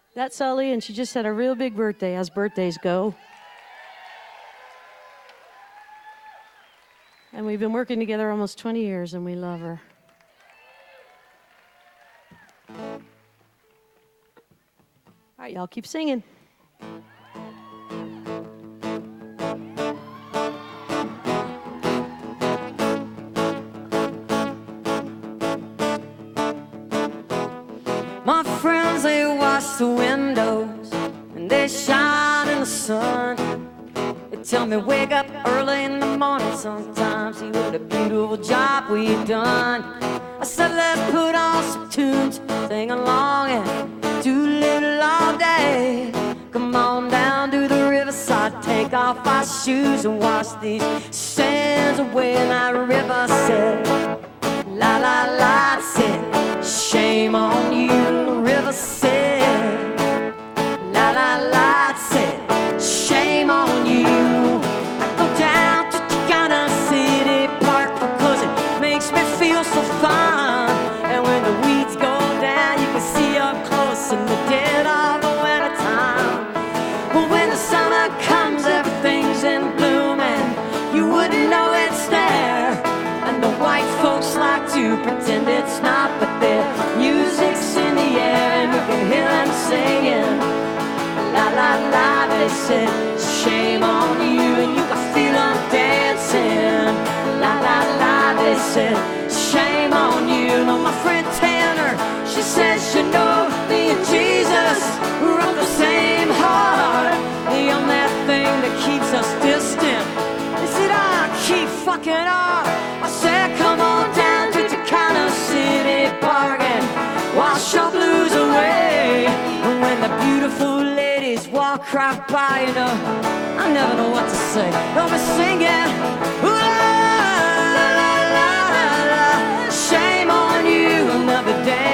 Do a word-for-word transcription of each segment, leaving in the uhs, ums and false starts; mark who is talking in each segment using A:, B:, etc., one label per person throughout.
A: That's Sully, and she just had a real big birthday, as birthdays go. And we've been working together almost twenty years, and we love her. All right, y'all keep singing.
B: My friends, they wash the windows and they shine in the sun. They tell me wake up early in the morning sometimes, see what a beautiful job we've done. I said let's put on some tunes, sing along and do a little all day. Come on down to the riverside, take off our shoes and wash these sands away. And that river said, la la la, said, shame on you. The river said, la la la, said, shame on you. I go down to Chicana City Park because it makes me feel so fine. And when the weeds go down, you can see up close in the dead of the winter time. But when the summer comes, everything's in bloom and you wouldn't know it's there. And the white folks like to pretend it's not, but their music's in the air and you can hear them singing, la la la. They said, shame on you, and you can feel them dancing, la la la. They said, shame on you. No, my friend Tanner, she says, you know, me and Jesus, we're of the same heart. The only thing that keeps us distant is that I keep fucking up. I said, come on down to Chicana City Park and wash your blues away. And when the beautiful ladies walk right by, you know, I never know what to say. They'll be singing, ooh, la, la, la, la, la. Shame on you, and they'll be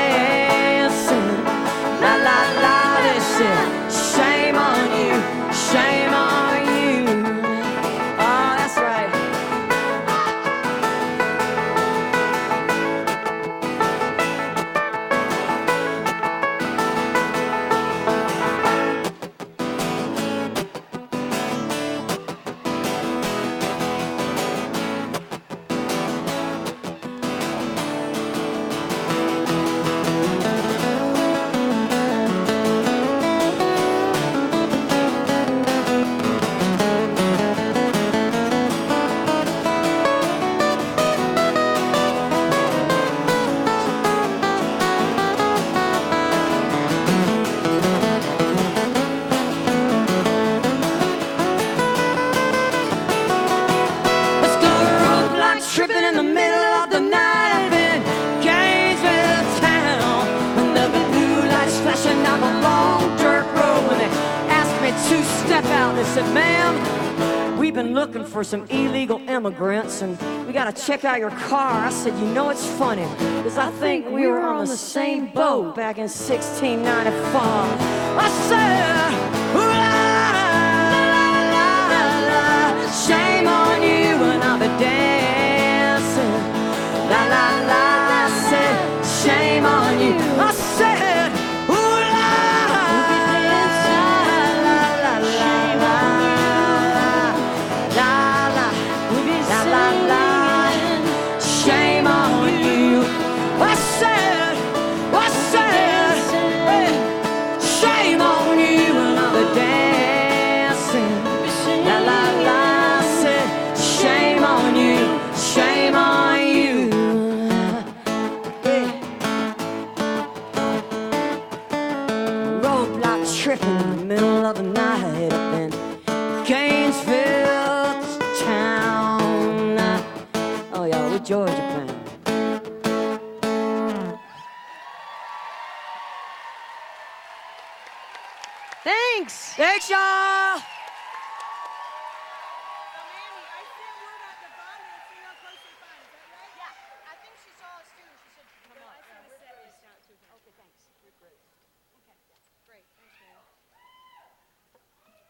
B: dancing, la, la, la. They said, shame on you, shame on you. Oh, that's right. Tripping in the middle of the night in Gainesville town, and the blue lights flashing down the long dirt road. When they asked me to step out, they said, ma'am, we've been looking for some illegal immigrants and we gotta check out your car. I said, you know, it's funny, because I think we were on the same boat back in sixteen ninety-five. I said, ooh, la, la, la, la, shame on you, and I'll be damned. La la la, I said, shame on you. I said, ooh la la la la la la la la la, shame on you. I said, I said, hey, shame on you, and I'll be dancing. La la la, I said, shame on you, shame on you. Tripping in the middle of the night up in Gainesville town. Oh yeah, we're Georgia playing.
A: Thanks.
B: Thanks, y'all.